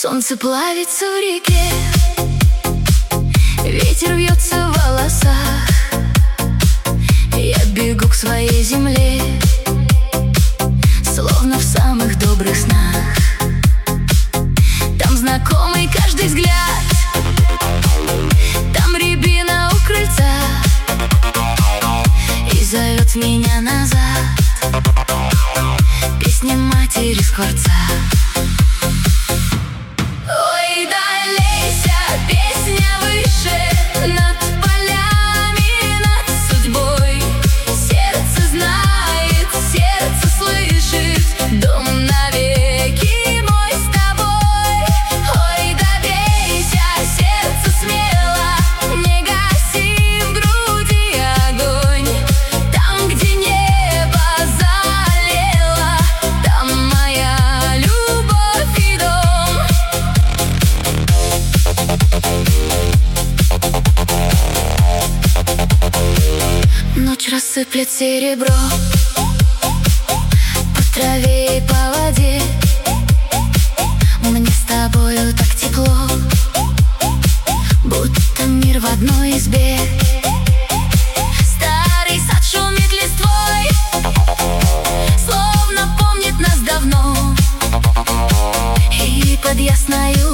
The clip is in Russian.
Солнце плавится в реке, ветер вьется в волосах. Я бегу к своей земле, словно в самых добрых снах. Там знакомый каждый взгляд, там рябина у крыльца и зовет меня назад песня матери скворца. Ночь рассыплет серебро по траве и по воде. Мне с тобою так тепло, будто мир в одной избе. Старый сад шумит листвой, словно помнит нас давно. И под ясною